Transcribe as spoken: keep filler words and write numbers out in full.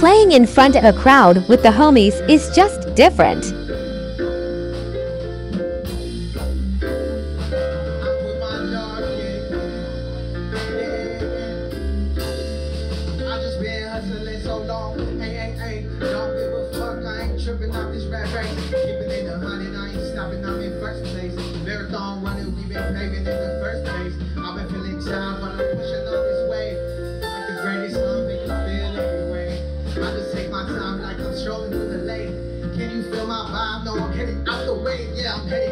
Playing in front of a crowd with the homies is just different. Can you feel my vibe? No, I'm heading out the way. Yeah, I'm heading